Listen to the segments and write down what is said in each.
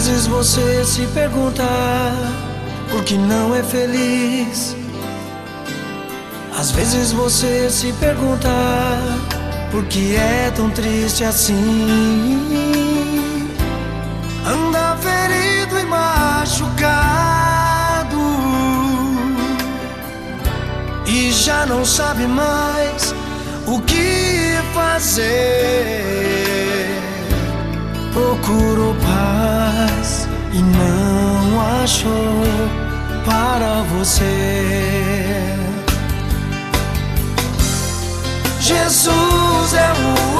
vezes você se pergunta por que não é feliz. Às vezes você se pergunta por que é tão triste assim. Anda ferido e machucado e já não sabe mais o que fazer. Procurou paz e não achou para você. Jesus é o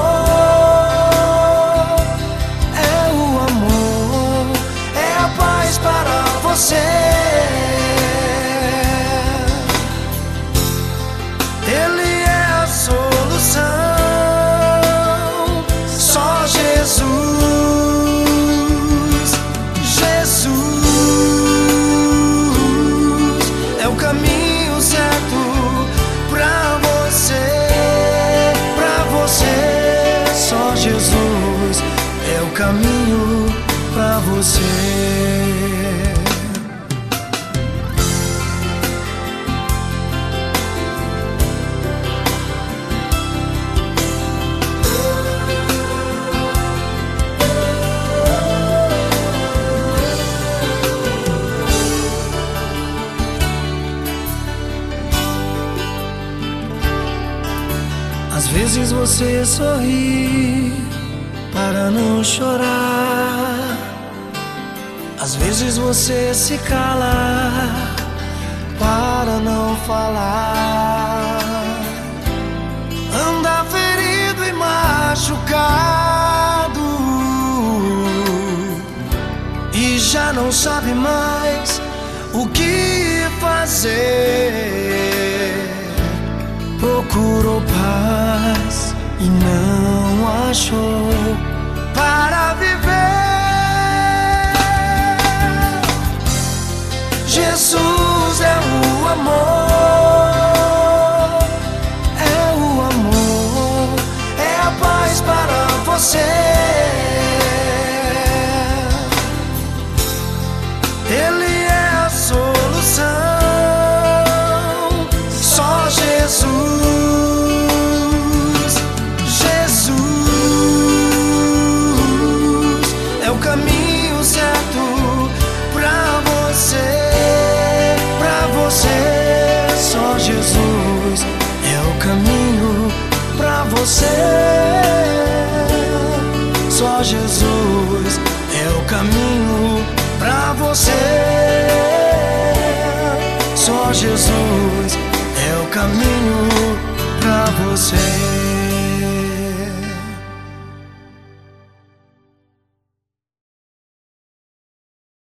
amor, é o amor, é a paz para você. Ele é a solução, só Jesus. Jesus é o caminho certo pra você. Só Jesus é o caminho pra você. Às vezes você sorri para não chorar. Às vezes você se cala para não falar. Anda ferido e machucado e já não sabe mais o que fazer. Procurou paz e não achou para viver. Jesus é o amor, é o amor, é a paz para você. Ele é a solução, só Jesus. Só Jesus é o caminho pra você. Só Jesus é o caminho pra você. Só Jesus é o caminho pra você.